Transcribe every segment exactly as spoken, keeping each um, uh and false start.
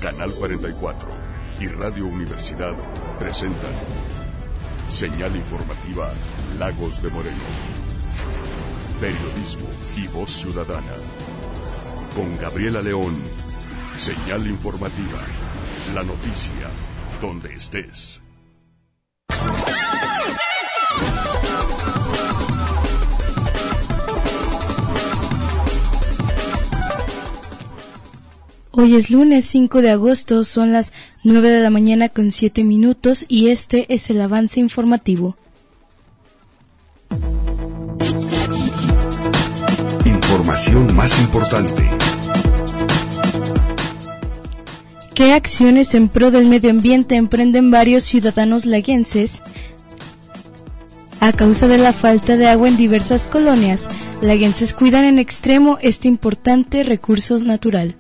Canal cuarenta y cuatro y Radio Universidad presentan Señal Informativa Lagos de Moreno. Periodismo y voz ciudadana. Con Gabriela León. Señal Informativa. La noticia donde estés. Hoy es lunes cinco de agosto, son las nueve de la mañana con siete minutos y este es el avance informativo. Información más importante. ¿Qué acciones en pro del medio ambiente emprenden varios ciudadanos laguenses? A causa de la falta de agua en diversas colonias, laguenses cuidan en extremo este importante recurso natural.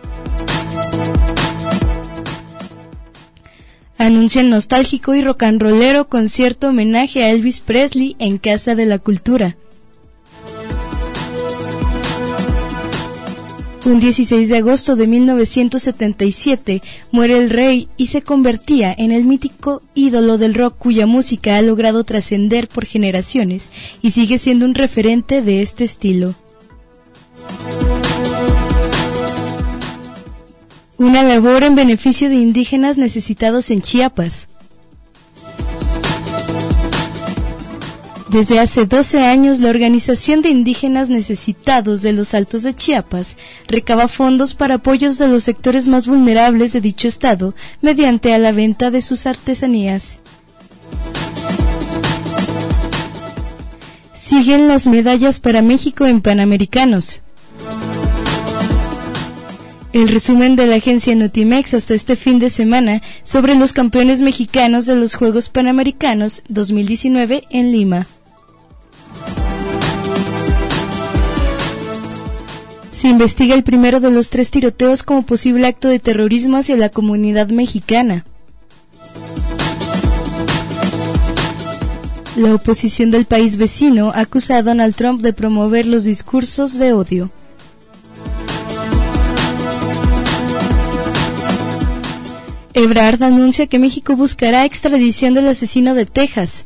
Anuncian nostálgico y rock and rollero concierto homenaje a Elvis Presley en Casa de la Cultura. Un dieciséis de agosto de mil novecientos setenta y siete muere el rey y se convertía en el mítico ídolo del rock cuya música ha logrado trascender por generaciones y sigue siendo un referente de este estilo. Una labor en beneficio de indígenas necesitados en Chiapas. Desde hace doce años, la Organización de Indígenas Necesitados de los Altos de Chiapas recaba fondos para apoyos de los sectores más vulnerables de dicho estado mediante a la venta de sus artesanías. Siguen las medallas para México en Panamericanos. El resumen de la agencia Notimex hasta este fin de semana sobre los campeones mexicanos de los Juegos Panamericanos dos mil diecinueve en Lima. Se investiga el primero de los tres tiroteos como posible acto de terrorismo hacia la comunidad mexicana. La oposición del país vecino acusa a Donald Trump de promover los discursos de odio. Ebrard anuncia que México buscará extradición del asesino de Texas.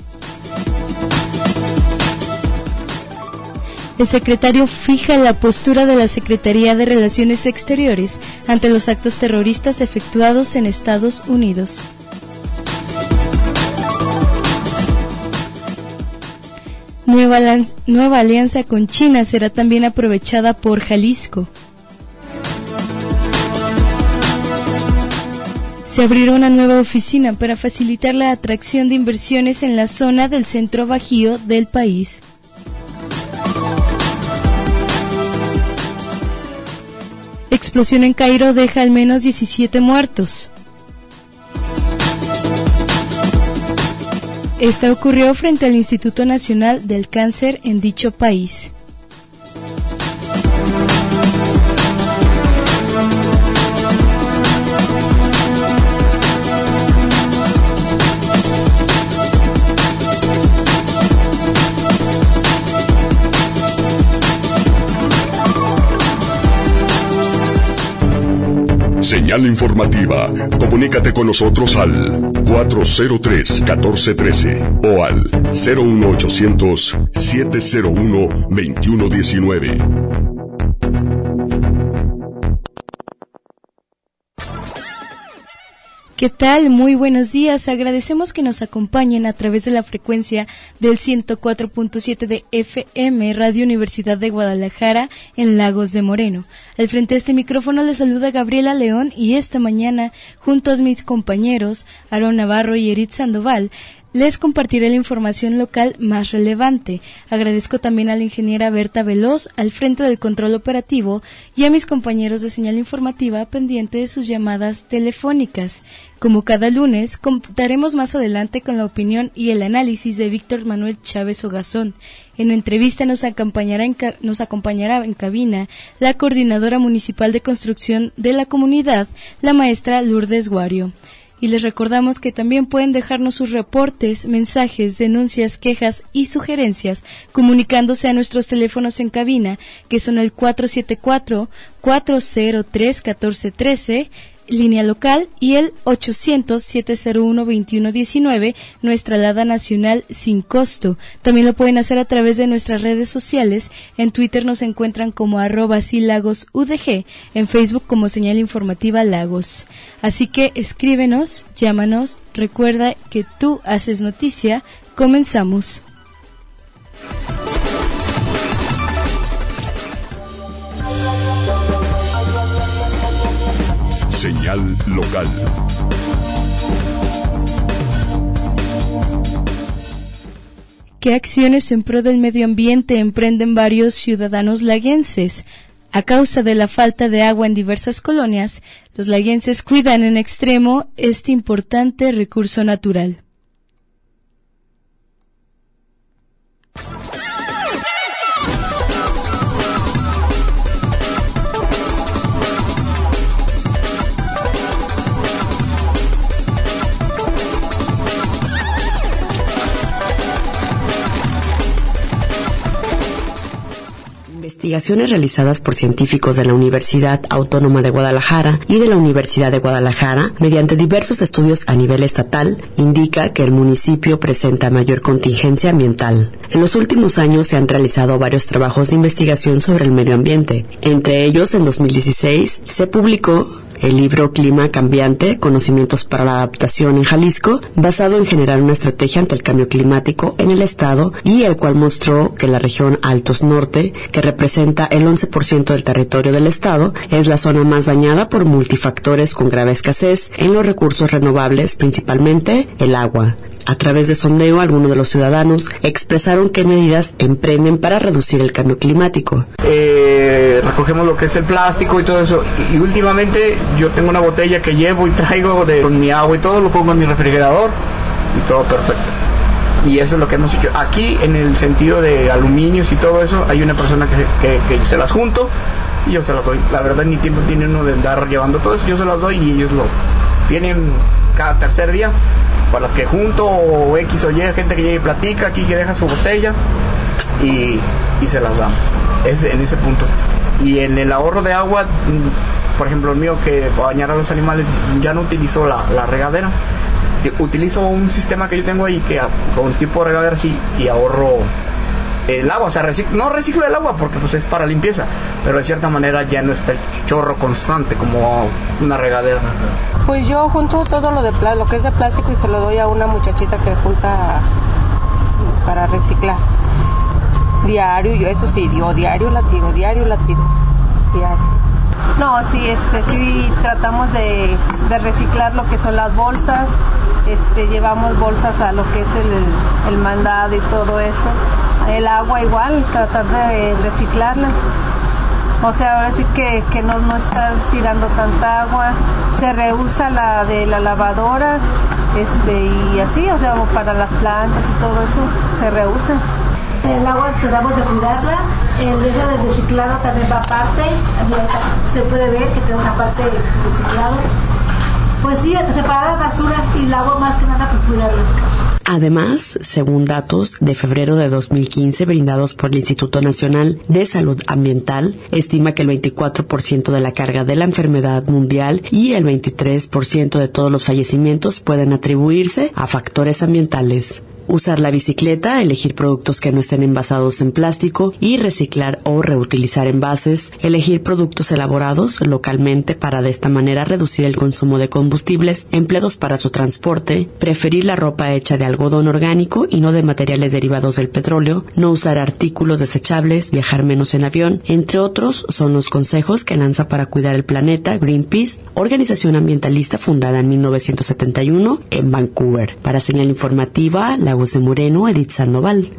El secretario fija la postura de la Secretaría de Relaciones Exteriores ante los actos terroristas efectuados en Estados Unidos. Nueva, lan- nueva alianza con China será también aprovechada por Jalisco. Se abrirá una nueva oficina para facilitar la atracción de inversiones en la zona del centro bajío del país. Explosión en Cairo deja al menos diecisiete muertos. Esta ocurrió frente al Instituto Nacional del Cáncer en dicho país. Señal Informativa. Comunícate con nosotros al cuatro cero tres, uno cuatro uno tres o al cero uno ochocientos, siete cero uno, veintiuno diecinueve. ¿Qué tal? Muy buenos días. Agradecemos que nos acompañen a través de la frecuencia del ciento cuatro punto siete de F M, Radio Universidad de Guadalajara, en Lagos de Moreno. Al frente de este micrófono les saluda Gabriela León y esta mañana, junto a mis compañeros, Aarón Navarro y Erit Sandoval, les compartiré la información local más relevante. Agradezco también a la ingeniera Berta Veloz al frente del control operativo y a mis compañeros de Señal Informativa pendiente de sus llamadas telefónicas. Como cada lunes, contaremos más adelante con la opinión y el análisis de Víctor Manuel Chávez Ogazón. En entrevista nos acompañará en, ca- nos acompañará en cabina la coordinadora municipal de construcción de la comunidad, la maestra Lourdes Guario. Y les recordamos que también pueden dejarnos sus reportes, mensajes, denuncias, quejas y sugerencias comunicándose a nuestros teléfonos en cabina, que son el cuatro siete cuatro, cuatro cero tres, uno cuatro uno tres, línea local, y el ochocientos, siete cero uno, veintiuno diecinueve, nuestra alada nacional sin costo. También lo pueden hacer a través de nuestras redes sociales. En Twitter nos encuentran como arroba silagosudg, en Facebook como Señal Informativa Lagos. Así que escríbenos, llámanos, recuerda que tú haces noticia. Comenzamos. Señal local. ¿Qué acciones en pro del medio ambiente emprenden varios ciudadanos laguenses? A causa de la falta de agua en diversas colonias, los laguenses cuidan en extremo este importante recurso natural. Investigaciones realizadas por científicos de la Universidad Autónoma de Guadalajara y de la Universidad de Guadalajara, mediante diversos estudios a nivel estatal, indica que el municipio presenta mayor contingencia ambiental. En los últimos años se han realizado varios trabajos de investigación sobre el medio ambiente. Entre ellos, en dos mil dieciséis, se publicó el libro Clima Cambiante, Conocimientos para la Adaptación en Jalisco, basado en generar una estrategia ante el cambio climático en el estado, y el cual mostró que la región Altos Norte, que representa el once por ciento del territorio del estado, es la zona más dañada por multifactores con grave escasez en los recursos renovables, principalmente el agua. A través de sondeo, algunos de los ciudadanos expresaron qué medidas emprenden para reducir el cambio climático. Eh, recogemos lo que es el plástico y todo eso. Y, y últimamente yo tengo una botella que llevo y traigo de, con mi agua y todo, lo pongo en mi refrigerador y todo perfecto. Y eso es lo que hemos hecho. Aquí, en el sentido de aluminios y todo eso, hay una persona que, que, que se las junto y yo se las doy. La verdad, ni tiempo tiene uno de andar llevando todo eso. Yo se las doy y ellos lo vienen cada tercer día. Para las que junto, o X o Y, gente que llega y platica aquí, que deja su botella y, y se las damos. Es en ese punto. Y en el ahorro de agua, por ejemplo, el mío, que para bañar a los animales ya no utilizo la, la regadera. Utilizo un sistema que yo tengo ahí que con tipo de regadera sí, y ahorro el agua. O sea, reciclo, no reciclo el agua porque pues es para limpieza, pero de cierta manera ya no está el chorro constante como una regadera. Pues yo junto todo lo de pl- lo que es de plástico y se lo doy a una muchachita que junta para reciclar. Diario, yo eso sí, yo diario la tiro, diario la tiro, diario. No, sí, este, sí tratamos de, de reciclar lo que son las bolsas, este, llevamos bolsas a lo que es el, el mandado y todo eso. El agua igual, tratar de reciclarla. O sea, ahora sí que, que no, no estar tirando tanta agua, se reusa la de la lavadora, este, y así, o sea, para las plantas y todo eso, se reusa. El agua tratamos de cuidarla, el eso del reciclado también va aparte, se puede ver que tenemos aparte reciclado. Pues sí, separar la basura y el agua más que nada pues cuidarla. Además, según datos de febrero de dos mil quince brindados por el Instituto Nacional de Salud Ambiental, estima que el veinticuatro por ciento de la carga de la enfermedad mundial y el veintitrés por ciento de todos los fallecimientos pueden atribuirse a factores ambientales. Usar la bicicleta, elegir productos que no estén envasados en plástico y reciclar o reutilizar envases, elegir productos elaborados localmente para de esta manera reducir el consumo de combustibles empleados para su transporte, preferir la ropa hecha de algodón orgánico y no de materiales derivados del petróleo, no usar artículos desechables, viajar menos en avión, entre otros son los consejos que lanza para cuidar el planeta Greenpeace, organización ambientalista fundada en mil novecientos setenta y uno en Vancouver. Para Señal Informativa, la Lagos de Moreno, Edith Sandoval.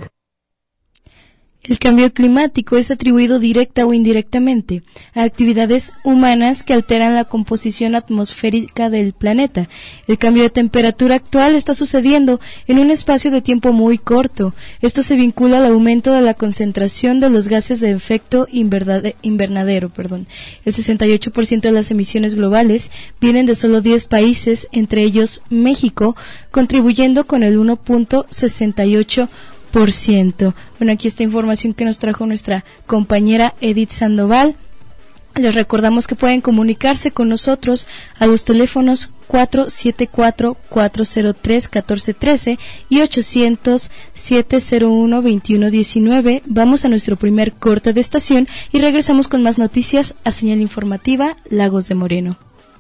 El cambio climático es atribuido directa o indirectamente a actividades humanas que alteran la composición atmosférica del planeta. El cambio de temperatura actual está sucediendo en un espacio de tiempo muy corto. Esto se vincula al aumento de la concentración de los gases de efecto invernadero. Perdón. El sesenta y ocho por ciento de las emisiones globales vienen de solo diez países, entre ellos México, contribuyendo con el uno punto sesenta y ocho por ciento. Por ciento. Bueno, aquí está información que nos trajo nuestra compañera Edith Sandoval. Les recordamos que pueden comunicarse con nosotros a los teléfonos cuatro siete cuatro, cuatro cero tres, uno cuatro uno tres y ochocientos, siete cero uno, veintiuno diecinueve. Vamos a nuestro primer corte de estación y regresamos con más noticias a Señal Informativa Lagos de Moreno.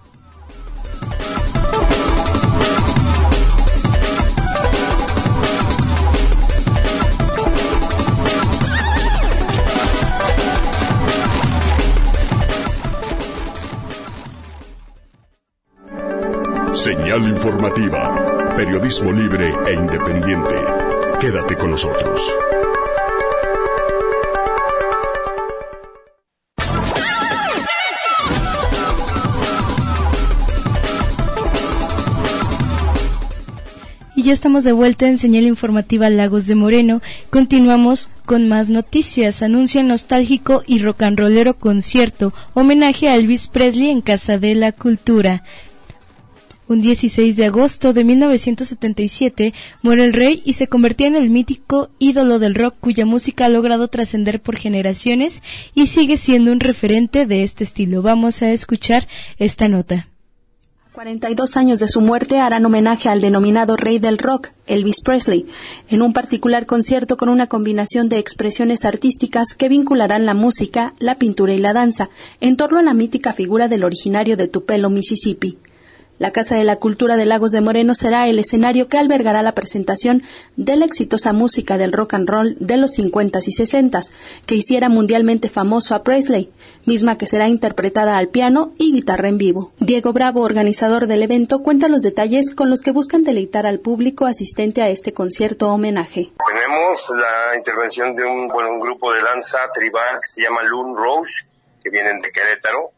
Señal Informativa, periodismo libre e independiente. Quédate con nosotros. Y ya estamos de vuelta en Señal Informativa Lagos de Moreno. Continuamos con más noticias. Anuncia nostálgico y rock and rollero concierto, homenaje a Elvis Presley en Casa de la Cultura. Un dieciséis de agosto de mil novecientos setenta y siete muere el rey y se convertía en el mítico ídolo del rock cuya música ha logrado trascender por generaciones y sigue siendo un referente de este estilo. Vamos a escuchar esta nota. cuarenta y dos años de su muerte harán homenaje al denominado rey del rock, Elvis Presley, en un particular concierto con una combinación de expresiones artísticas que vincularán la música, la pintura y la danza en torno a la mítica figura del originario de Tupelo, Mississippi. La Casa de la Cultura de Lagos de Moreno será el escenario que albergará la presentación de la exitosa música del rock and roll de los cincuentas y sesentas, que hiciera mundialmente famoso a Presley, misma que será interpretada al piano y guitarra en vivo. Diego Bravo, organizador del evento, cuenta los detalles con los que buscan deleitar al público asistente a este concierto homenaje. Tenemos la intervención de un, bueno, un grupo de danza tribal que se llama Loon Rouge, que vienen de Querétaro.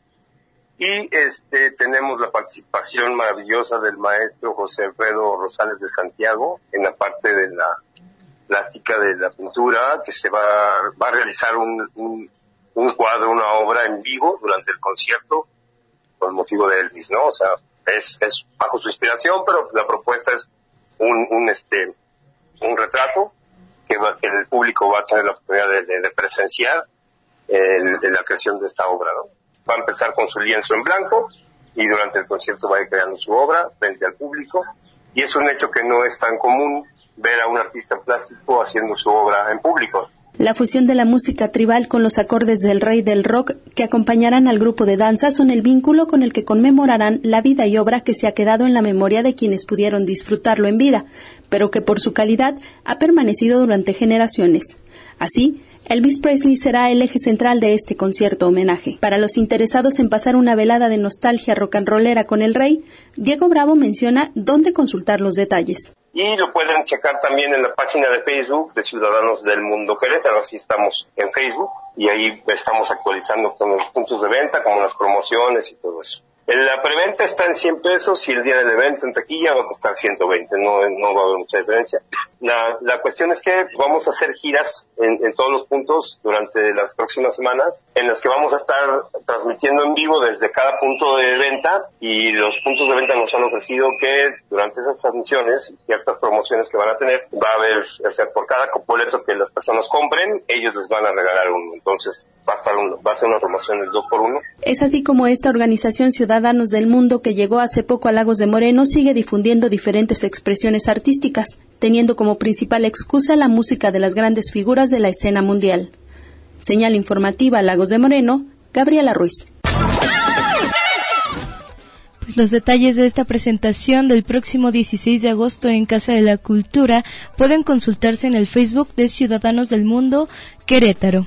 Y este tenemos la participación maravillosa del maestro José Alfredo Rosales de Santiago en la parte de la plástica de la pintura, que se va, va a realizar un, un, un cuadro, una obra en vivo durante el concierto con motivo de Elvis, ¿no? O sea, es, es bajo su inspiración, pero la propuesta es un, un este un retrato que, va, que el público va a tener la oportunidad de, de, de presenciar el, de la creación de esta obra, ¿no? Va a empezar con su lienzo en blanco y durante el concierto va a ir creando su obra frente al público, y es un hecho que no es tan común ver a un artista plástico haciendo su obra en público. La fusión de la música tribal con los acordes del rey del rock que acompañarán al grupo de danza son el vínculo con el que conmemorarán la vida y obra que se ha quedado en la memoria de quienes pudieron disfrutarlo en vida, pero que por su calidad ha permanecido durante generaciones. Así, Elvis Presley será el eje central de este concierto homenaje. Para los interesados en pasar una velada de nostalgia rock and rollera con el rey, Diego Bravo menciona dónde consultar los detalles. Y lo pueden checar también en la página de Facebook de Ciudadanos del Mundo Querétaro, así estamos en Facebook, y ahí estamos actualizando con los puntos de venta, como las promociones y todo eso. La preventa está en cien pesos y el día del evento en taquilla va a costar ciento veinte, no, no va a haber mucha diferencia. La, la cuestión es que vamos a hacer giras en, en todos los puntos durante las próximas semanas, en las que vamos a estar transmitiendo en vivo desde cada punto de venta, y los puntos de venta nos han ofrecido que durante esas transmisiones, ciertas promociones que van a tener, va a haber, o sea, por cada boleto que las personas compren, ellos les van a regalar uno. Entonces va a, estar un, va a ser una promoción del dos por uno. Es así como esta organización Ciudadanos del Mundo, que llegó hace poco a Lagos de Moreno, sigue difundiendo diferentes expresiones artísticas, teniendo como principal excusa la música de las grandes figuras de la escena mundial. Señal Informativa Lagos de Moreno, Gabriela Ruiz. Pues los detalles de esta presentación del próximo dieciséis de agosto en Casa de la Cultura pueden consultarse en el Facebook de Ciudadanos del Mundo Querétaro.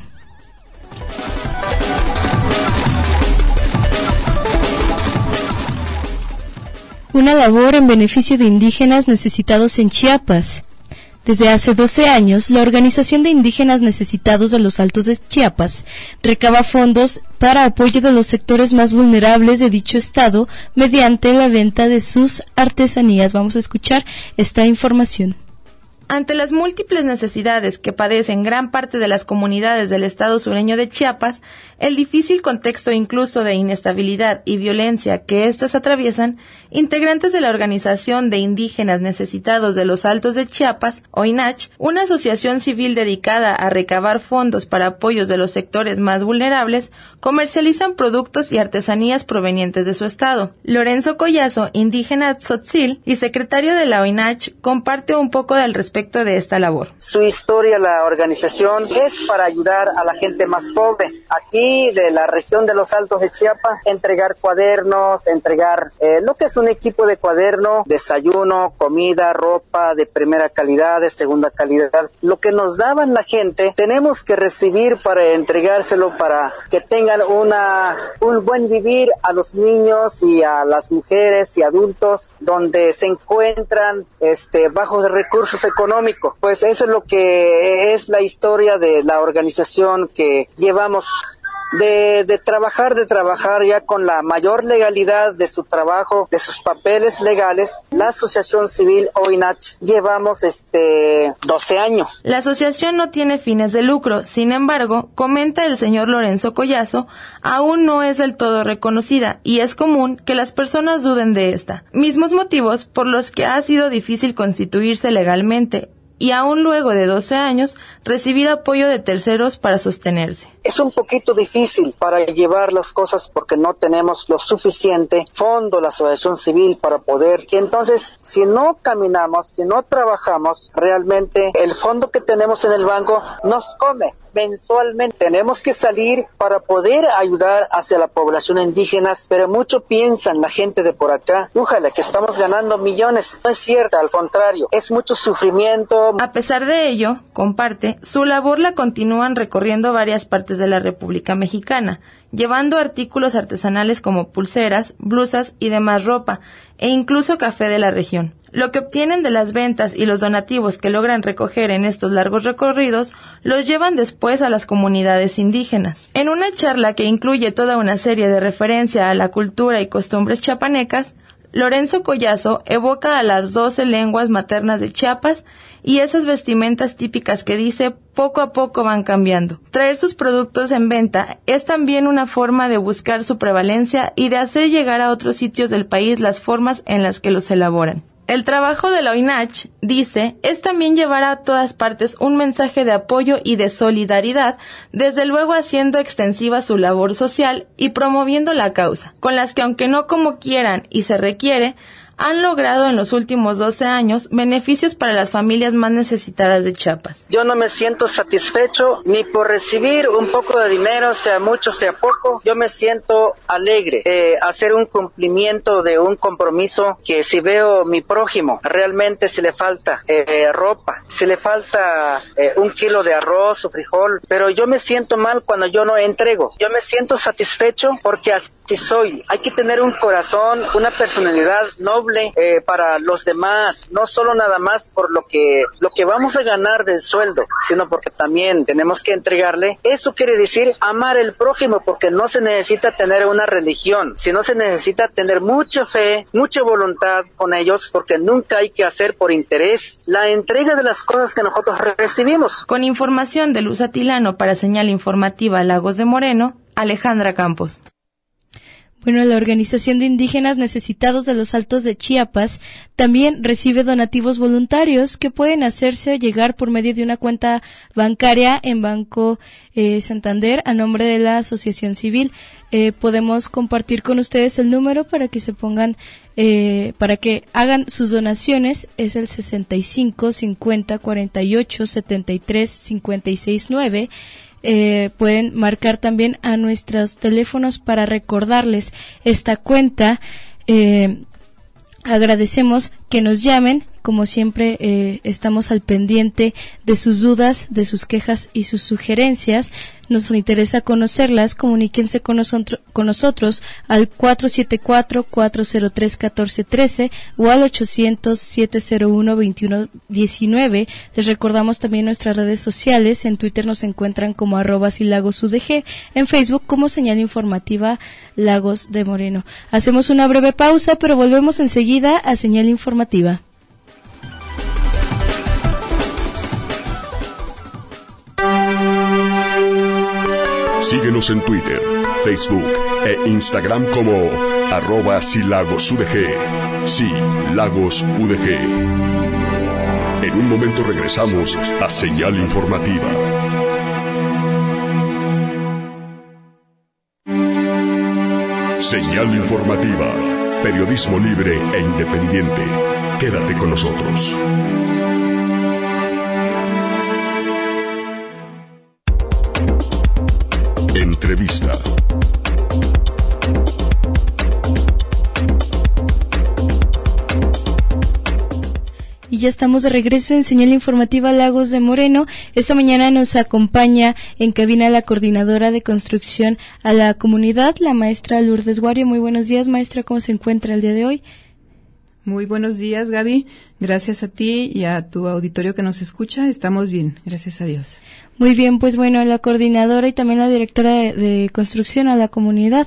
Una labor en beneficio de indígenas necesitados en Chiapas. Desde hace doce años, la Organización de Indígenas Necesitados de los Altos de Chiapas recaba fondos para apoyo de los sectores más vulnerables de dicho estado mediante la venta de sus artesanías. Vamos a escuchar esta información. Ante las múltiples necesidades que padecen gran parte de las comunidades del estado sureño de Chiapas, el difícil contexto incluso de inestabilidad y violencia que éstas atraviesan, integrantes de la Organización de Indígenas Necesitados de los Altos de Chiapas, O I N A C H, una asociación civil dedicada a recabar fondos para apoyos de los sectores más vulnerables, comercializan productos y artesanías provenientes de su estado. Lorenzo Collazo, indígena tzotzil y secretario de la O I N A C H, comparte un poco del respecto de esta labor. Su historia, la organización, es para ayudar a la gente más pobre. Aquí, de la región de los Altos de Chiapas, entregar cuadernos, entregar eh, lo que es un equipo de cuaderno, desayuno, comida, ropa de primera calidad, de segunda calidad. Lo que nos daban la gente, tenemos que recibir para entregárselo para que tengan una un buen vivir a los niños y a las mujeres y adultos donde se encuentran este bajos recursos económicos. Pues eso es lo que es la historia de la organización que llevamos. De, de trabajar, de trabajar ya con la mayor legalidad de su trabajo, de sus papeles legales, la Asociación Civil O I N A C H llevamos este doce años. La asociación no tiene fines de lucro, sin embargo, comenta el señor Lorenzo Collazo, aún no es del todo reconocida y es común que las personas duden de esta. Mismos motivos por los que ha sido difícil constituirse legalmente y aún luego de doce años recibir apoyo de terceros para sostenerse. Es un poquito difícil para llevar las cosas porque no tenemos lo suficiente fondo, la asociación civil para poder. Y entonces, si no caminamos, si no trabajamos, realmente el fondo que tenemos en el banco nos come mensualmente. Tenemos que salir para poder ayudar hacia la población indígena, pero mucho piensan la gente de por acá, ojalá que estamos ganando millones. No es cierto, al contrario, es mucho sufrimiento. A pesar de ello, comparte, su labor la continúan recorriendo varias partes de la República Mexicana, llevando artículos artesanales como pulseras, blusas y demás ropa, e incluso café de la región. Lo que obtienen de las ventas y los donativos que logran recoger en estos largos recorridos los llevan después a las comunidades indígenas. En una charla que incluye toda una serie de referencia a la cultura y costumbres chiapanecas, Lorenzo Collazo evoca a las doce lenguas maternas de Chiapas y esas vestimentas típicas que dice poco a poco van cambiando. Traer sus productos en venta es también una forma de buscar su prevalencia y de hacer llegar a otros sitios del país las formas en las que los elaboran. El trabajo de la O I N A C H, dice, es también llevar a todas partes un mensaje de apoyo y de solidaridad, desde luego haciendo extensiva su labor social y promoviendo la causa, con las que aunque no como quieran y se requiere, han logrado en los últimos doce años beneficios para las familias más necesitadas de Chiapas. Yo no me siento satisfecho ni por recibir un poco de dinero, sea mucho, sea poco. Yo me siento alegre eh, hacer un cumplimiento de un compromiso que si veo mi prójimo, realmente si le falta eh, ropa, si le falta eh, un kilo de arroz o frijol, pero yo me siento mal cuando yo no entrego. Yo me siento satisfecho porque así soy. Hay que tener un corazón, una personalidad noble Eh, para los demás, no solo nada más por lo que lo que vamos a ganar del sueldo, sino porque también tenemos que entregarle. Eso quiere decir amar al prójimo, porque no se necesita tener una religión, sino se necesita tener mucha fe, mucha voluntad con ellos, porque nunca hay que hacer por interés la entrega de las cosas que nosotros recibimos. Con información de Luz Atilano para Señal Informativa Lagos de Moreno, Alejandra Campos. Bueno, la Organización de Indígenas Necesitados de los Altos de Chiapas también recibe donativos voluntarios que pueden hacerse llegar por medio de una cuenta bancaria en Banco eh, Santander a nombre de la Asociación Civil. Eh, podemos compartir con ustedes el número para que se pongan, eh, para que hagan sus donaciones. Es el sesenta y cinco, cincuenta, cuarenta y ocho, setenta y tres, cincuenta y seis, nueve. Eh, pueden marcar también a nuestros teléfonos para recordarles esta cuenta. Eh, agradecemos que nos llamen. Como siempre, eh, estamos al pendiente de sus dudas, de sus quejas y sus sugerencias. Nos interesa conocerlas. Comuníquense con, nosotros, con nosotros al cuatro siete cuatro, cuatro cero tres, uno cuatro uno tres o al ochocientos, siete cero uno, veintiuno diecinueve. Les recordamos también nuestras redes sociales. En Twitter nos encuentran como arroba silagosudg, en Facebook como Señal Informativa Lagos de Moreno. Hacemos una breve pausa, pero volvemos enseguida a Señal Informativa. Síguenos en Twitter, Facebook e Instagram como arroba silagosudg. Sí, Lagos U D G. En un momento regresamos a Señal Informativa. Señal Informativa, periodismo libre e independiente. Quédate con nosotros. Entrevista. Y ya estamos de regreso en Señal Informativa Lagos de Moreno. Esta mañana nos acompaña en cabina la coordinadora de construcción a la comunidad, la maestra Lourdes Guario. Muy buenos días, maestra, ¿cómo se encuentra el día de hoy? Muy buenos días, Gaby. Gracias a ti y a tu auditorio que nos escucha. Estamos bien, gracias a Dios. Muy bien, pues bueno, la coordinadora y también la directora de, de construcción a la comunidad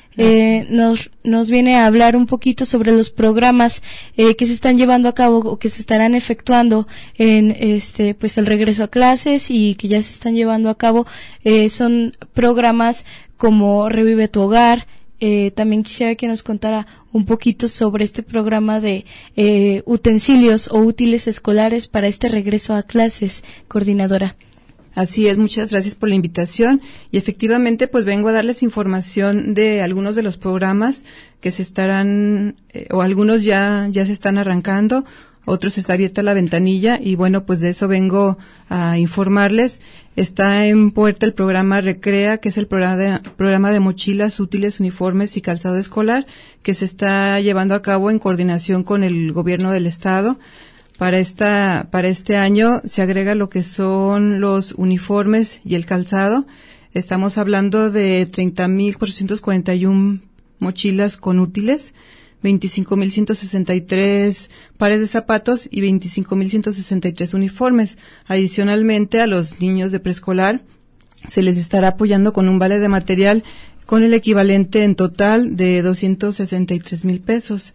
eh, nos nos viene a hablar un poquito sobre los programas eh, que se están llevando a cabo o que se estarán efectuando en este pues el regreso a clases y que ya se están llevando a cabo. Eh, son programas como Revive tu Hogar. Eh, también quisiera que nos contara un poquito sobre este programa de eh, utensilios o útiles escolares para este regreso a clases, coordinadora. Así es, muchas gracias por la invitación y efectivamente pues vengo a darles información de algunos de los programas que se estarán eh, o algunos ya ya se están arrancando, otros está abierta la ventanilla y bueno, pues de eso vengo a informarles. Está en puerta el programa Recrea, que es el programa de, programa de mochilas, útiles, uniformes y calzado escolar, que se está llevando a cabo en coordinación con el gobierno del estado. Para esta, para este año se agrega lo que son los uniformes y el calzado. Estamos hablando de treinta mil cuatrocientos cuarenta y uno mochilas con útiles, veinticinco mil ciento sesenta y tres pares de zapatos y veinticinco mil ciento sesenta y tres uniformes. Adicionalmente, a los niños de preescolar se les estará apoyando con un vale de material con el equivalente en total de doscientos sesenta y tres mil pesos.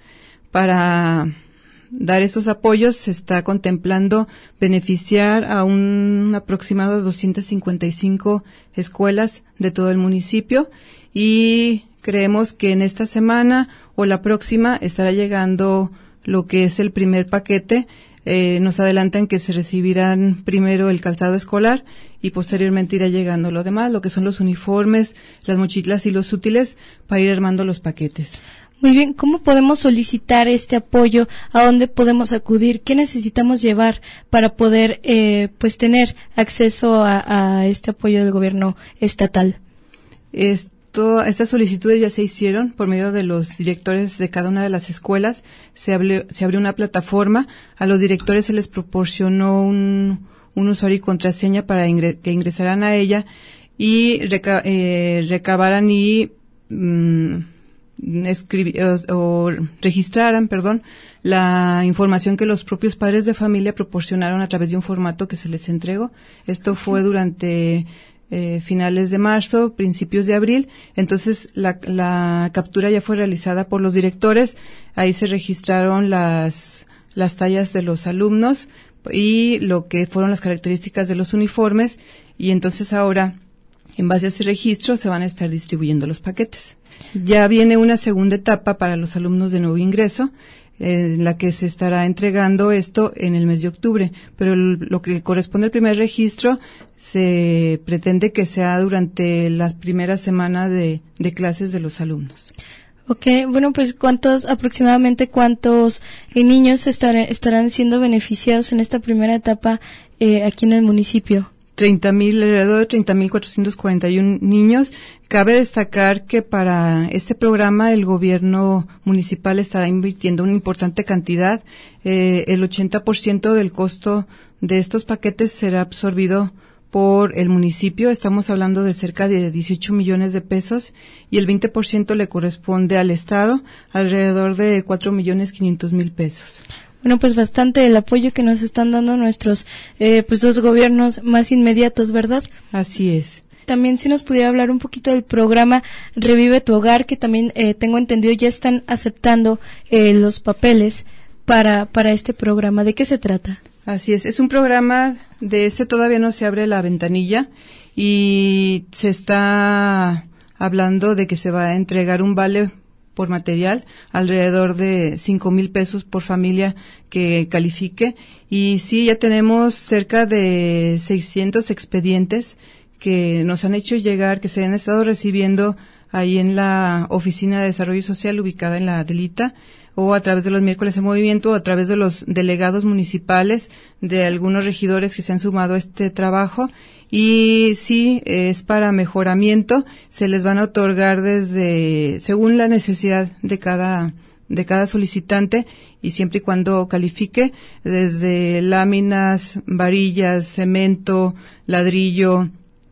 Para dar estos apoyos se está contemplando beneficiar a un aproximado de doscientas cincuenta y cinco escuelas de todo el municipio y creemos que en esta semana o la próxima estará llegando lo que es el primer paquete. Eh, nos adelantan que se recibirán primero el calzado escolar y posteriormente irá llegando lo demás, lo que son los uniformes, las mochilas y los útiles para ir armando los paquetes. Muy bien, ¿cómo podemos solicitar este apoyo? ¿A dónde podemos acudir? ¿Qué necesitamos llevar para poder eh, pues tener acceso a, a este apoyo del gobierno estatal? Esto, estas solicitudes ya se hicieron por medio de los directores de cada una de las escuelas. Se abrió, se abrió una plataforma. A los directores se les proporcionó un, un usuario y contraseña para ingre, que ingresaran a ella y reca, eh, recabaran y mmm, Escribi- o, o registraran, perdón, la información que los propios padres de familia proporcionaron a través de un formato que se les entregó. Esto fue durante eh, finales de marzo, principios de abril. Entonces, la, la captura ya fue realizada por los directores. Ahí se registraron las, las tallas de los alumnos y lo que fueron las características de los uniformes. Y entonces ahora, en base a ese registro, se van a estar distribuyendo los paquetes. Ya viene una segunda etapa para los alumnos de nuevo ingreso, en la que se estará entregando esto en el mes de octubre, pero el, lo que corresponde al primer registro se pretende que sea durante la primera semana de, de clases de los alumnos. Okay, bueno, pues cuántos, aproximadamente cuántos eh, niños estar, estarán siendo beneficiados en esta primera etapa eh, aquí en el municipio. treinta mil, alrededor de treinta mil cuatrocientos cuarenta y uno niños. Cabe destacar que para este programa el gobierno municipal estará invirtiendo una importante cantidad. Eh, el ochenta por ciento del costo de estos paquetes será absorbido por el municipio. Estamos hablando de cerca de dieciocho millones de pesos y el veinte por ciento le corresponde al Estado, alrededor de cuatro millones quinientos mil pesos. Bueno, pues bastante el apoyo que nos están dando nuestros eh, pues dos gobiernos más inmediatos, ¿verdad? Así es. También si nos pudiera hablar un poquito del programa Revive tu Hogar, que también eh, tengo entendido ya están aceptando eh, los papeles para para este programa. ¿De qué se trata? Así es, es un programa de este, todavía no se abre la ventanilla y se está hablando de que se va a entregar un vale por material, alrededor de cinco mil pesos por familia que califique. Y sí, ya tenemos cerca de seiscientos expedientes que nos han hecho llegar, que se han estado recibiendo ahí en la Oficina de Desarrollo Social ubicada en la Adelita, o a través de los miércoles en movimiento, o a través de los delegados municipales, de algunos regidores que se han sumado a este trabajo. Y sí, es para mejoramiento, se les van a otorgar desde, según la necesidad de cada, de cada solicitante, y siempre y cuando califique, desde láminas, varillas, cemento, ladrillo,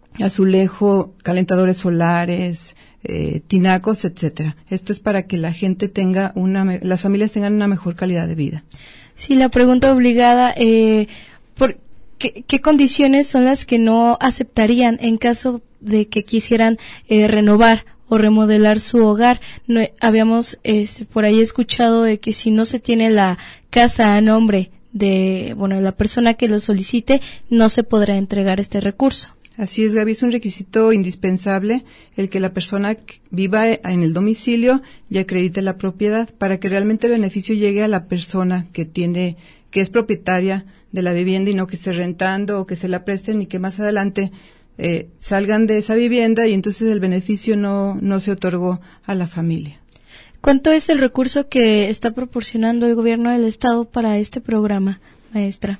azulejo, calentadores solares, eh, tinacos, etcétera. Esto es para que la gente tenga una, las familias tengan una mejor calidad de vida. Sí, la pregunta obligada, eh, ¿por qué, qué condiciones son las que no aceptarían en caso de que quisieran eh, renovar o remodelar su hogar? No, habíamos este, por ahí escuchado de que si no se tiene la casa a nombre de, bueno, la persona que lo solicite, no se podrá entregar este recurso. Así es, Gaby, es un requisito indispensable el que la persona viva en el domicilio y acredite la propiedad para que realmente el beneficio llegue a la persona que tiene, que es propietaria de la vivienda y no que esté rentando o que se la presten y que más adelante eh, salgan de esa vivienda y entonces el beneficio no, no se otorgó a la familia. ¿Cuánto es el recurso que está proporcionando el gobierno del estado para este programa, maestra?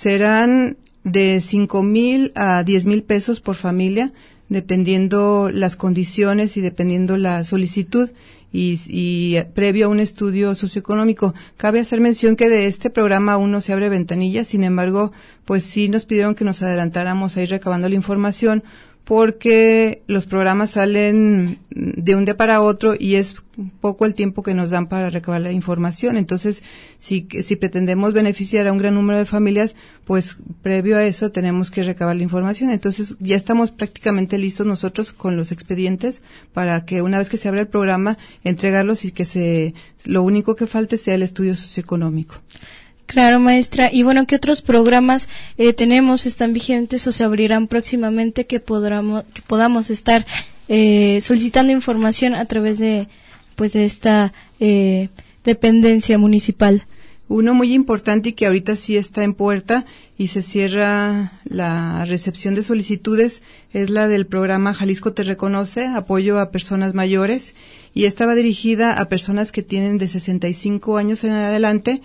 Serán de cinco mil a diez mil pesos por familia, dependiendo las condiciones y dependiendo la solicitud y, y previo a un estudio socioeconómico. Cabe hacer mención que de este programa aún no se abre ventanilla, sin embargo, pues sí nos pidieron que nos adelantáramos a ir recabando la información porque los programas salen de un día para otro y es poco el tiempo que nos dan para recabar la información. Entonces, si, si pretendemos beneficiar a un gran número de familias, pues previo a eso tenemos que recabar la información. Entonces, ya estamos prácticamente listos nosotros con los expedientes para que una vez que se abra el programa, entregarlos y que se, lo único que falte sea el estudio socioeconómico. Claro, maestra. Y bueno, ¿qué otros programas eh, tenemos, están vigentes o se abrirán próximamente que podamos, que podamos estar eh, solicitando información a través de, pues, de esta eh, dependencia municipal? Uno muy importante y que ahorita sí está en puerta y se cierra la recepción de solicitudes es la del programa Jalisco Te Reconoce, apoyo a personas mayores, y esta va dirigida a personas que tienen de sesenta y cinco años en adelante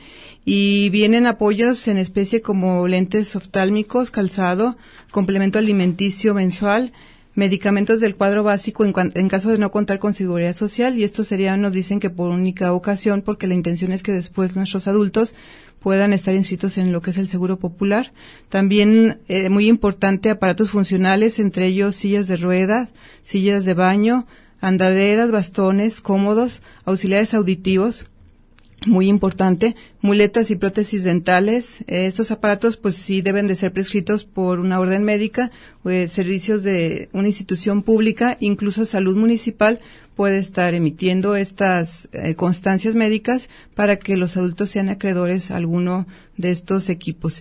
y vienen apoyos en especie como lentes oftálmicos, calzado, complemento alimenticio mensual, medicamentos del cuadro básico en, en caso de no contar con seguridad social, y esto sería, nos dicen que por única ocasión, porque la intención es que después nuestros adultos puedan estar inscritos en lo que es el Seguro Popular. También, eh, muy importante, aparatos funcionales, entre ellos sillas de ruedas, sillas de baño, andaderas, bastones, cómodos, auxiliares auditivos, muy importante, muletas y prótesis dentales. Eh, estos aparatos pues sí deben de ser prescritos por una orden médica, eh, servicios de una institución pública, incluso salud municipal puede estar emitiendo estas eh, constancias médicas para que los adultos sean acreedores a alguno de estos equipos.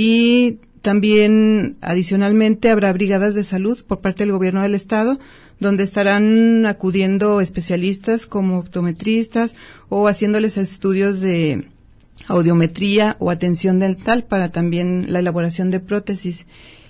Y también, adicionalmente, habrá brigadas de salud por parte del gobierno del estado, donde estarán acudiendo especialistas como optometristas o haciéndoles estudios de audiometría o atención dental para también la elaboración de prótesis.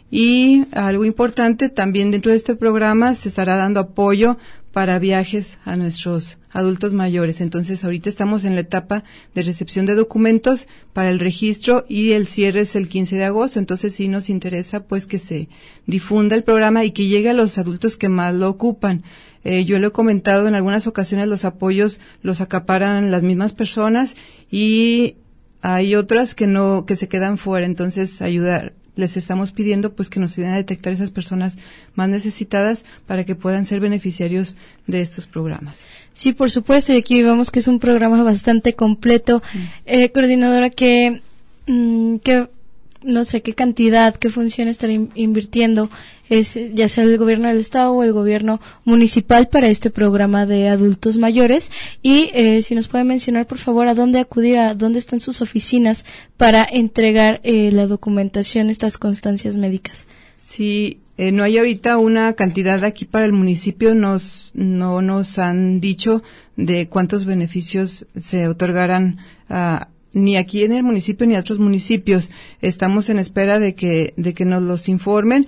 Y algo importante, también dentro de este programa se estará dando apoyo para viajes a nuestros adultos mayores. Entonces, ahorita estamos en la etapa de recepción de documentos para el registro y el cierre es el quince de agosto. Entonces, sí nos interesa pues que se difunda el programa y que llegue a los adultos que más lo ocupan. Eh, yo lo he comentado en algunas ocasiones, los apoyos los acaparan las mismas personas y hay otras que no, que se quedan fuera. Entonces, ayudar. Les estamos pidiendo pues que nos ayuden a detectar esas personas más necesitadas para que puedan ser beneficiarios de estos programas. Sí, por supuesto, y aquí vemos que es un programa bastante completo. Mm. Eh, coordinadora, ¿qué, mm, qué, no sé, qué cantidad, qué función estará in- invirtiendo es ya sea el gobierno del estado o el gobierno municipal para este programa de adultos mayores. Y eh, si nos puede mencionar, por favor, a dónde acudir, a dónde están sus oficinas para entregar eh, la documentación, estas constancias médicas. Sí, eh, no hay ahorita una cantidad aquí para el municipio, nos no nos han dicho de cuántos beneficios se otorgarán a ni aquí en el municipio ni a otros municipios. Estamos en espera de que de que nos los informen,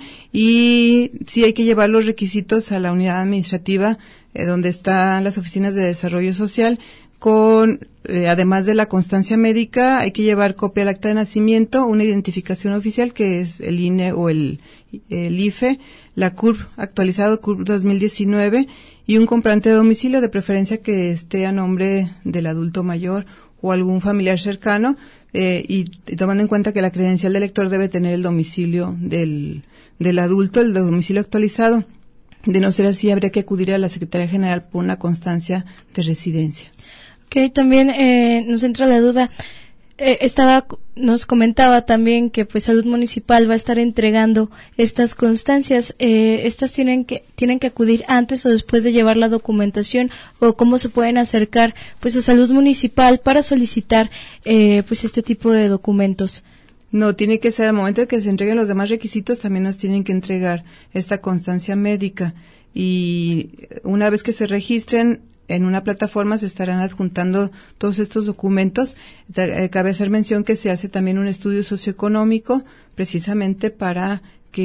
y sí hay que llevar los requisitos a la unidad administrativa eh, donde están las oficinas de desarrollo social. Con eh, además de la constancia médica, hay que llevar copia del acta de nacimiento, una identificación oficial que es el I N E o el, el I F E, la C U R P actualizado C U R P dos mil diecinueve, y un comprobante de domicilio, de preferencia que esté a nombre del adulto mayor o algún familiar cercano, eh, y tomando en cuenta que la credencial de elector debe tener el domicilio del, del adulto, el domicilio actualizado. De no ser así, habría que acudir a la Secretaría General por una constancia de residencia. Ok, también eh, nos entra la duda. Eh, estaba, nos comentaba también que pues Salud Municipal va a estar entregando estas constancias. Eh, estas tienen que tienen que acudir antes o después de llevar la documentación, o cómo se pueden acercar pues a Salud Municipal para solicitar eh, pues este tipo de documentos. No, tiene que ser al momento de que se entreguen los demás requisitos, también nos tienen que entregar esta constancia médica, y una vez que se registren en una plataforma se estarán adjuntando todos estos documentos. Cabe hacer mención que se hace también un estudio socioeconómico precisamente para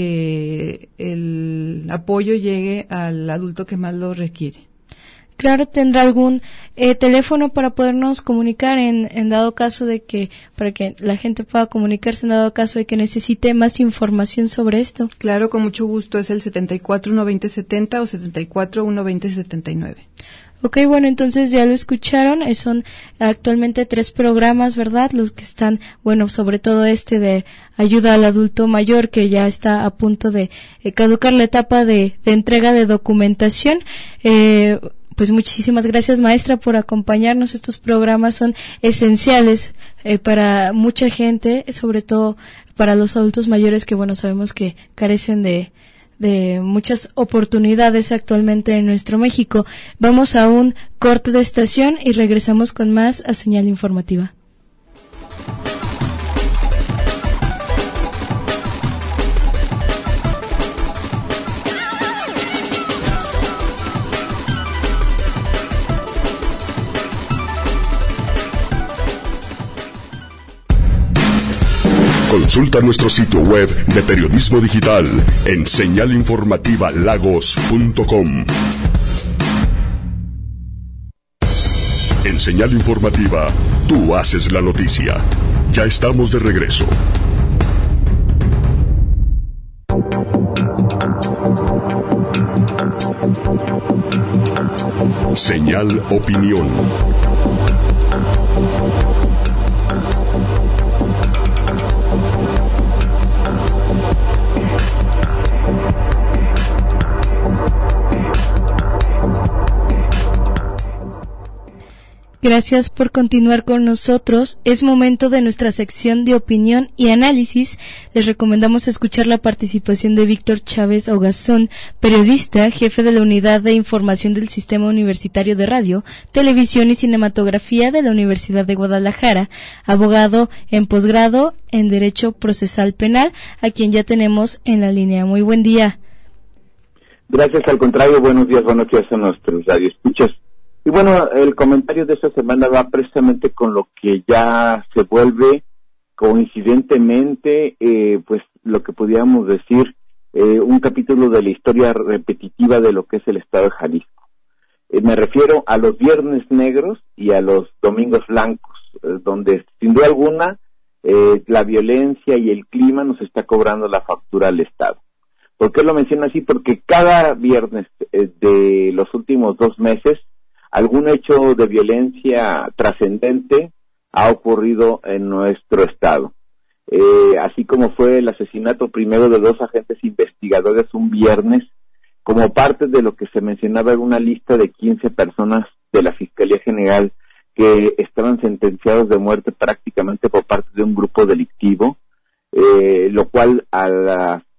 que el apoyo llegue al adulto que más lo requiere. Claro, ¿tendrá algún eh, teléfono para podernos comunicar en, en dado caso de que, para que la gente pueda comunicarse en dado caso de que necesite más información sobre esto? Claro, con mucho gusto, es el setenta y cuatro uno veinte setenta o setenta y cuatro uno veinte setenta y nueve. Ok, bueno, entonces ya lo escucharon, eh, son actualmente tres programas, ¿verdad? Los que están, bueno, sobre todo este de ayuda al adulto mayor, que ya está a punto de eh, caducar la etapa de, de entrega de documentación. Eh, Pues muchísimas gracias, maestra, por acompañarnos. Estos programas son esenciales eh, para mucha gente, sobre todo para los adultos mayores que, bueno, sabemos que carecen de, de muchas oportunidades actualmente en nuestro México. Vamos a un corte de estación y regresamos con más a Señal Informativa. Consulta nuestro sitio web de periodismo digital en señal informativa lagos punto com. En Señal Informativa, tú haces la noticia. Ya estamos de regreso. Señal Opinión. Gracias por continuar con nosotros. Es momento de nuestra sección de opinión y análisis. Les recomendamos escuchar la participación de Víctor Chávez Ogazón, periodista, jefe de la Unidad de Información del Sistema Universitario de Radio, Televisión y Cinematografía de la Universidad de Guadalajara, abogado en posgrado en Derecho Procesal Penal, a quien ya tenemos en la línea. Muy buen día. Gracias, al contrario, buenos días, buenos días a nuestros radioescuchas. Y bueno, el comentario de esta semana va precisamente con lo que ya se vuelve coincidentemente, eh, pues lo que podríamos decir, eh, un capítulo de la historia repetitiva de lo que es el estado de Jalisco. Eh, me refiero a los viernes negros y a los domingos blancos, eh, donde sin duda alguna eh, la violencia y el clima nos está cobrando la factura al Estado. ¿Por qué lo menciono así? Porque cada viernes eh, de los últimos dos meses algún hecho de violencia trascendente ha ocurrido en nuestro estado. Eh, así como fue el asesinato primero de dos agentes investigadores un viernes, como parte de lo que se mencionaba en una lista de quince personas de la Fiscalía General que estaban sentenciados de muerte prácticamente por parte de un grupo delictivo, eh, lo cual a las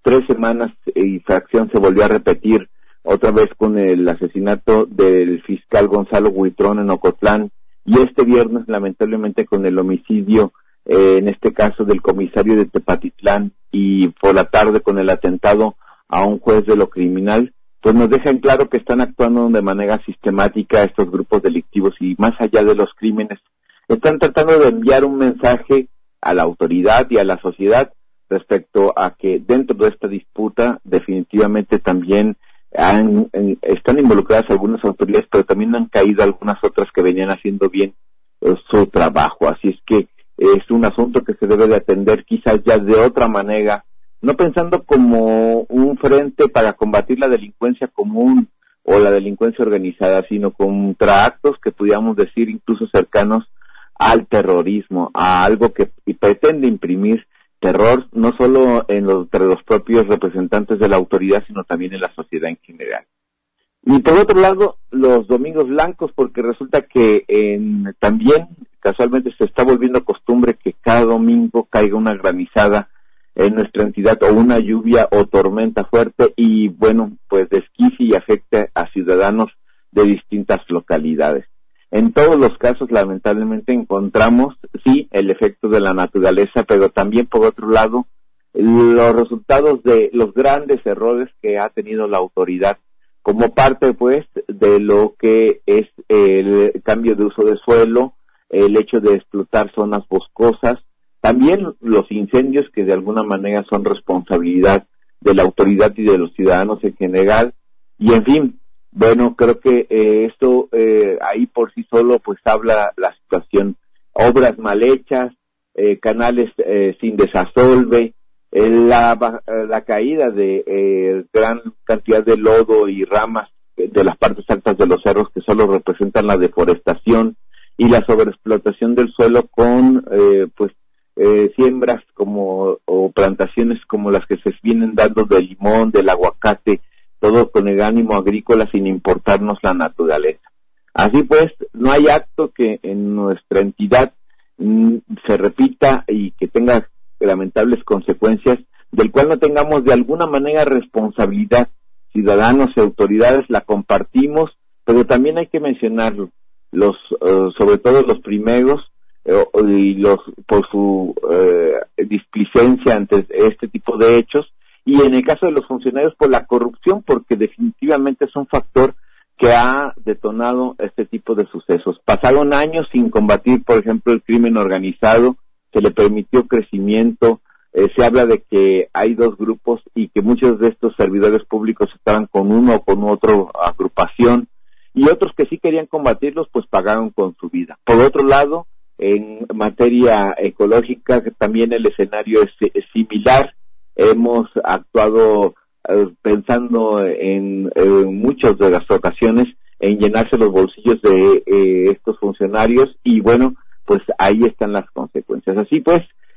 tres semanas y fracción se volvió a repetir otra vez con el asesinato del fiscal Gonzalo Huitrón en Ocotlán, y este viernes lamentablemente con el homicidio, eh, en este caso del comisario de Tepatitlán, y por la tarde con el atentado a un juez de lo criminal, pues nos dejan claro que están actuando de manera sistemática estos grupos delictivos, y más allá de los crímenes, están tratando de enviar un mensaje a la autoridad y a la sociedad respecto a que dentro de esta disputa definitivamente también han, en, están involucradas algunas autoridades, pero también han caído algunas otras que venían haciendo bien eh, su trabajo. Así es que es un asunto que se debe de atender quizás ya de otra manera, no pensando como un frente para combatir la delincuencia común o la delincuencia organizada, sino contra actos que pudiéramos decir incluso cercanos al terrorismo, a algo que pretende imprimir terror no solo en los, entre los propios representantes de la autoridad, sino también en la sociedad en general. Y por otro lado, los domingos blancos, porque resulta que en, también casualmente se está volviendo costumbre que cada domingo caiga una granizada en nuestra entidad, o una lluvia o tormenta fuerte, y bueno, pues desquicie y afecte a ciudadanos de distintas localidades. En todos los casos, lamentablemente, encontramos, sí, el efecto de la naturaleza, pero también, por otro lado, los resultados de los grandes errores que ha tenido la autoridad, como parte, pues, de lo que es el cambio de uso de suelo, el hecho de explotar zonas boscosas, también los incendios que de alguna manera son responsabilidad de la autoridad y de los ciudadanos en general, y en fin. Bueno, creo que eh, esto eh, ahí por sí solo pues habla la situación, obras mal hechas, eh, canales eh, sin desasolve, eh, la, la caída de eh, gran cantidad de lodo y ramas de las partes altas de los cerros que solo representan la deforestación, y la sobreexplotación del suelo con eh, pues eh, siembras como o plantaciones como las que se vienen dando del limón, del aguacate, todo con el ánimo agrícola sin importarnos la naturaleza. Así pues, no hay acto que en nuestra entidad mm, se repita y que tenga lamentables consecuencias, del cual no tengamos de alguna manera responsabilidad. Ciudadanos y autoridades la compartimos, pero también hay que mencionarlo, los, uh, sobre todo los primeros, eh, y los por su eh, displicencia ante este tipo de hechos, y en el caso de los funcionarios por la corrupción, porque definitivamente es un factor que ha detonado este tipo de sucesos. Pasaron años sin combatir, por ejemplo, el crimen organizado, se le permitió crecimiento, eh, se habla de que hay dos grupos y que muchos de estos servidores públicos estaban con uno o con otra agrupación, y otros que sí querían combatirlos, pues pagaron con su vida. Por otro lado, en materia ecológica, también el escenario es, es similar. Hemos actuado eh, pensando en, en muchas de las ocasiones en llenarse los bolsillos de eh, estos funcionarios, y bueno, pues ahí están las consecuencias. Así pues,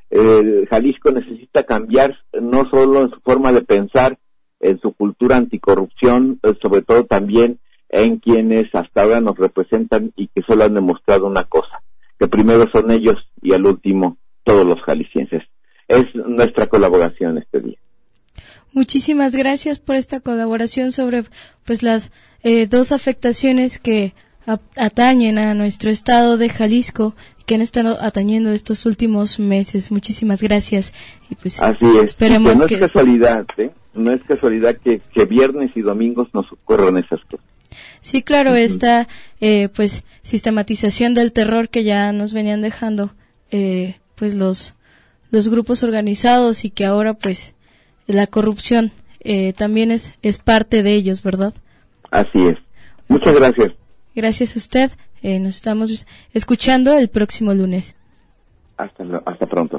eh, Jalisco necesita cambiar no solo en su forma de pensar, en su cultura anticorrupción, eh, sobre todo también en quienes hasta ahora nos representan y que solo han demostrado una cosa, que primero son ellos y al último todos los jaliscienses. Es nuestra colaboración este día. Muchísimas gracias por esta colaboración sobre pues las eh, dos afectaciones que a, atañen a nuestro estado de Jalisco, que han estado atañendo estos últimos meses. Muchísimas gracias. Y pues así es. Esperemos pues no que es casualidad, ¿eh? No es casualidad que, que viernes y domingos nos ocurran esas cosas. Sí, claro, uh-huh. esta eh, pues sistematización del terror que ya nos venían dejando eh, pues los los grupos organizados, y que ahora pues la corrupción eh, también es es parte de ellos, ¿verdad? Así es. Muchas gracias. Gracias a usted. Eh, nos estamos escuchando el próximo lunes. Hasta hasta pronto.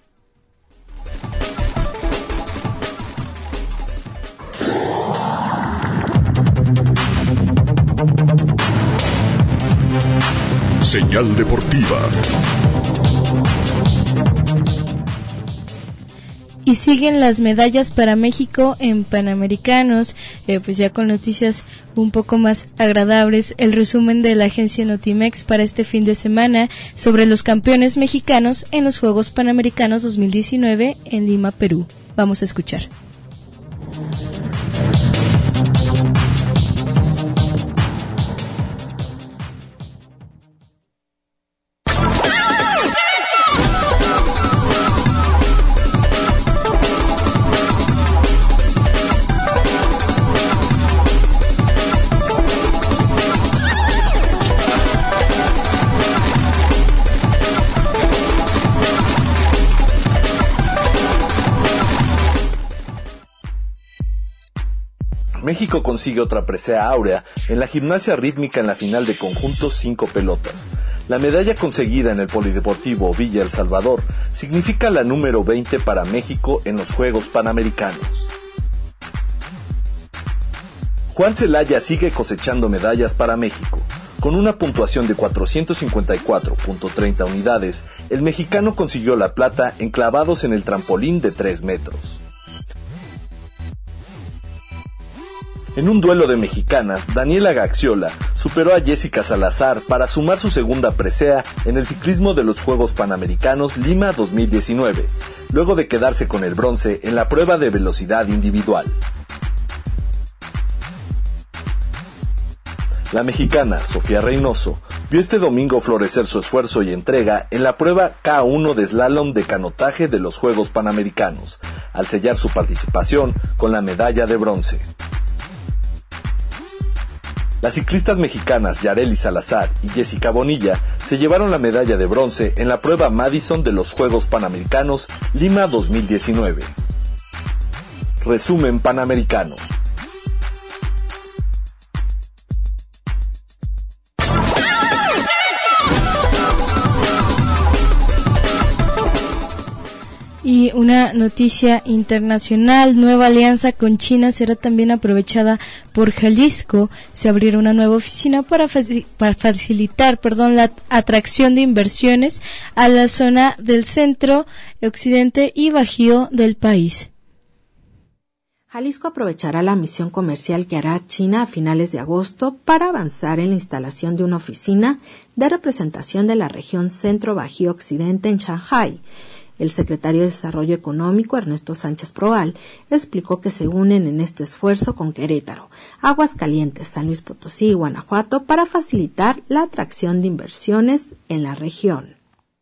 Señal deportiva. Y siguen las medallas para México en Panamericanos, eh, pues ya con noticias un poco más agradables. El resumen de la agencia Notimex para este fin de semana sobre los campeones mexicanos en los Juegos Panamericanos dos mil diecinueve en Lima, Perú. Vamos a escuchar. México consigue otra presea áurea en la gimnasia rítmica en la final de conjuntos cinco pelotas. La medalla conseguida en el Polideportivo Villa El Salvador significa la número veinte para México en los Juegos Panamericanos. Juan Celaya sigue cosechando medallas para México. Con una puntuación de cuatrocientos cincuenta y cuatro punto treinta unidades, el mexicano consiguió la plata en clavados en el trampolín de tres metros. En un duelo de mexicanas, Daniela Gaxiola superó a Jessica Salazar para sumar su segunda presea en el ciclismo de los Juegos Panamericanos Lima dos mil diecinueve, luego de quedarse con el bronce en la prueba de velocidad individual. La mexicana Sofía Reynoso vio este domingo florecer su esfuerzo y entrega en la prueba K uno de slalom de canotaje de los Juegos Panamericanos, al sellar su participación con la medalla de bronce. Las ciclistas mexicanas Yareli Salazar y Jessica Bonilla se llevaron la medalla de bronce en la prueba Madison de los Juegos Panamericanos Lima dos mil diecinueve. Resumen Panamericano. Y una noticia internacional, nueva alianza con China será también aprovechada por Jalisco. Se abrirá una nueva oficina para, faci- para facilitar perdón, la atracción de inversiones a la zona del centro, occidente y bajío del país. Jalisco aprovechará la misión comercial que hará China a finales de agosto para avanzar en la instalación de una oficina de representación de la región centro-bajío occidente en Shanghái. El secretario de Desarrollo Económico, Ernesto Sánchez Proal, explicó que se unen en este esfuerzo con Querétaro, Aguascalientes, San Luis Potosí y Guanajuato para facilitar la atracción de inversiones en la región.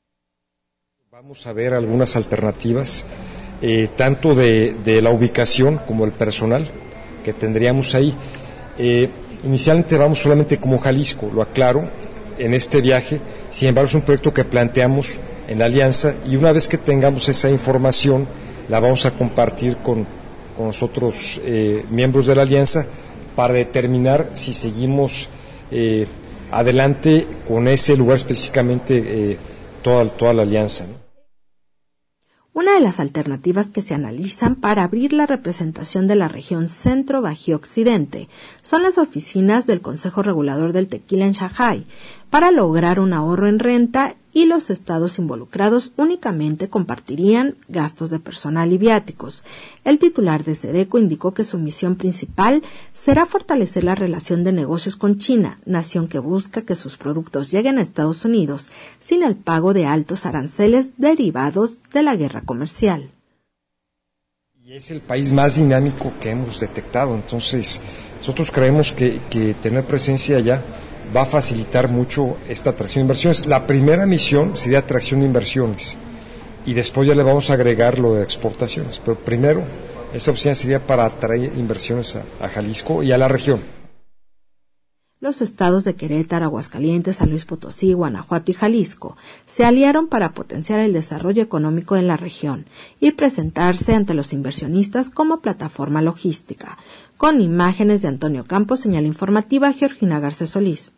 Vamos a ver algunas alternativas, eh, tanto de, de la ubicación como el personal que tendríamos ahí. Eh, inicialmente vamos solamente como Jalisco, lo aclaro, en este viaje. Sin embargo, es un proyecto que planteamos en la alianza y una vez que tengamos esa información la vamos a compartir con, con los otros eh, miembros de la alianza para determinar si seguimos eh, adelante con ese lugar específicamente eh, toda, toda la alianza, ¿no? Una de las alternativas que se analizan para abrir la representación de la región centro-bajío-occidente son las oficinas del Consejo Regulador del Tequila en Shanghái, para lograr un ahorro en renta y los estados involucrados únicamente compartirían gastos de personal y viáticos. El titular de SEDECO indicó que su misión principal será fortalecer la relación de negocios con China, nación que busca que sus productos lleguen a Estados Unidos sin el pago de altos aranceles derivados de la guerra comercial. Y es el país más dinámico que hemos detectado, entonces nosotros creemos que, que tener presencia allá va a facilitar mucho esta atracción de inversiones. La primera misión sería atracción de inversiones y después ya le vamos a agregar lo de exportaciones, pero primero esa opción sería para atraer inversiones a, a Jalisco y a la región. Los estados de Querétaro, Aguascalientes, San Luis Potosí, Guanajuato y Jalisco se aliaron para potenciar el desarrollo económico en la región y presentarse ante los inversionistas como plataforma logística. Con imágenes de Antonio Campos, señal informativa Georgina Garcés Solís.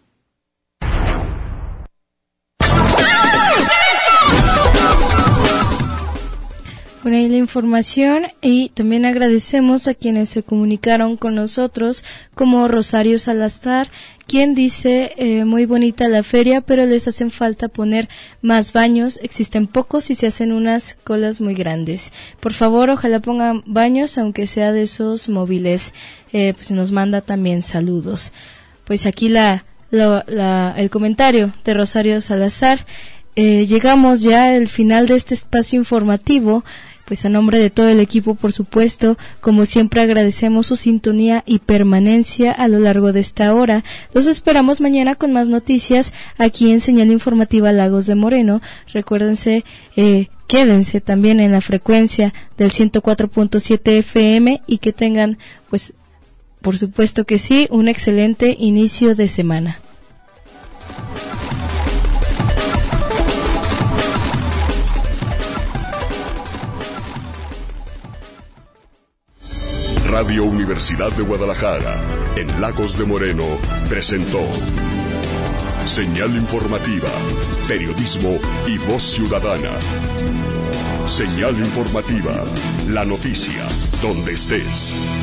Bueno, ahí la información, y también agradecemos a quienes se comunicaron con nosotros, como Rosario Salazar, quien dice, eh, muy bonita la feria, pero les hacen falta poner más baños, existen pocos y se hacen unas colas muy grandes. Por favor, ojalá pongan baños, aunque sea de esos móviles. Eh, pues nos manda también saludos. Pues aquí la, la, la el comentario de Rosario Salazar. Eh, llegamos ya al final de este espacio informativo. Pues a nombre de todo el equipo, por supuesto, como siempre agradecemos su sintonía y permanencia a lo largo de esta hora. Los esperamos mañana con más noticias aquí en Señal Informativa Lagos de Moreno. Recuérdense, eh, quédense también en la frecuencia del ciento cuatro punto siete F M y que tengan, pues, por supuesto que sí, un excelente inicio de semana. Radio Universidad de Guadalajara, en Lagos de Moreno, presentó Señal Informativa, Periodismo y Voz Ciudadana. Señal Informativa, la noticia, donde estés.